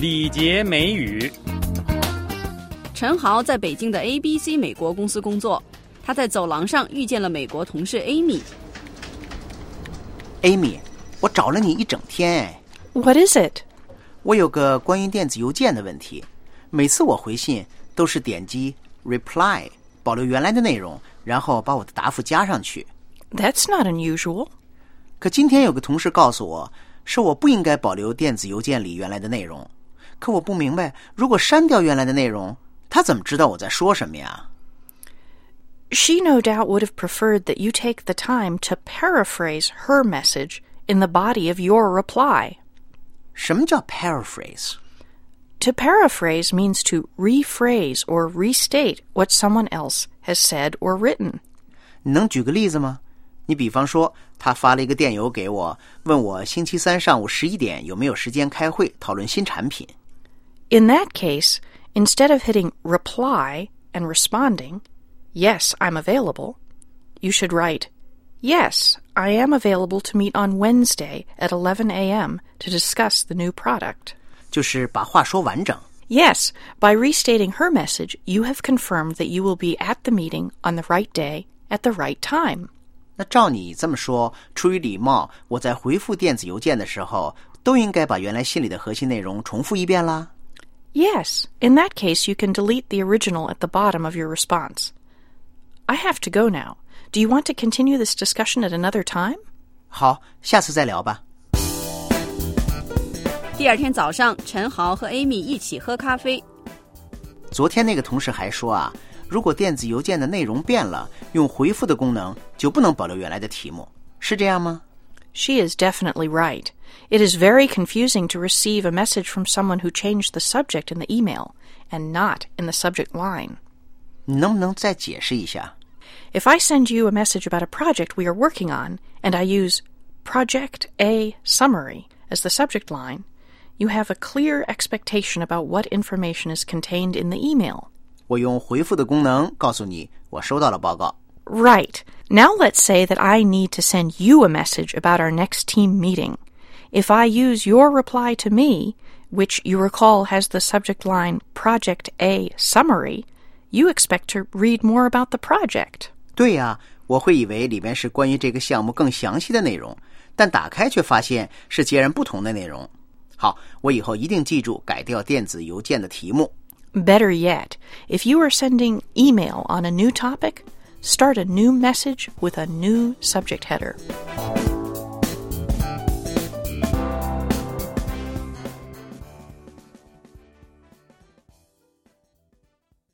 礼节美语。 陈豪在北京的 ABC 美国公司工作，他在走廊上遇见了美国同事 Amy。Amy， 我找了你一整天哎。 What is it? 我有个关于电子邮件的问题，每次我回信都是点击 reply， 保留原来的内容，然后把我的答复加上去。 That's not unusual. 可今天有个同事告诉我，说我不应该保留电子邮件里原来的内容。可我不明白，如果删掉原来的内容，他怎么知道我在说什么呀？ She no doubt would have preferred that you take the time to paraphrase her message in the body of your reply. 什么叫 paraphrase? To paraphrase means to rephrase or restate what someone else has said or written. 你能举个例子吗？你比方说，他发了一个电邮给我，问我星期三上午11点有没有时间开会讨论新产品。 In that case, instead of hitting reply and responding, yes, I'm available, you should write, yes, I am available to meet on Wednesday at 11 a.m. to discuss the new product. 就是把话说完整。 Yes, by restating her message, you have confirmed that you will be at the meeting on the right day at the right time. 那照你这么说，出于礼貌，我在回复电子邮件的时候，都应该把原来信里的核心内容重复一遍啦？ Yes, in that case you can delete the original at the bottom of your response. I have to go now. Do you want to continue this discussion at another time? 好，下次再聊吧。 第二天早上，陈豪和 Amy 一起喝咖啡。 昨天那个同事还说啊，如果电子邮件的内容变了，用回复的功能就不能保留原来的题目，是这样吗？ She is definitely right. It is very confusing to receive a message from someone who changed the subject in the email and not in the subject line. 你能不能再解释一下？ If I send you a message about a project we are working on and I use Project A Summary as the subject line, you have a clear expectation about what information is contained in the email. 我用回复的功能告诉你，我收到了报告。 Right. Now let's say that I need to send you a message about our next team meeting. If I use your reply to me, which you recall has the subject line Project A Summary, you expect to read more about the project. 对呀，我会以为里面是关于这个项目更详细的内容，但打开却发现是截然不同的内容。好，我以后一定記住改掉电子邮件的题目。 Better yet, if you are sending email on a new topic, start a new message with a new subject header.